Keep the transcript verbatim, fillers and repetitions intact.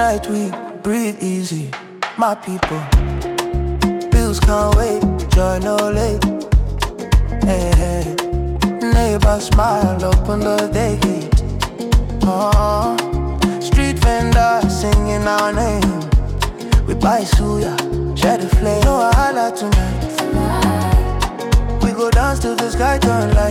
night we breathe easy, my people. Bills can't wait, joy no late. Hey, hey. Neighbors smile, open the day gate. Oh, street vendor singing our name. We buy suya, share the flame. No wahala tonight. We go dance till the sky turn light.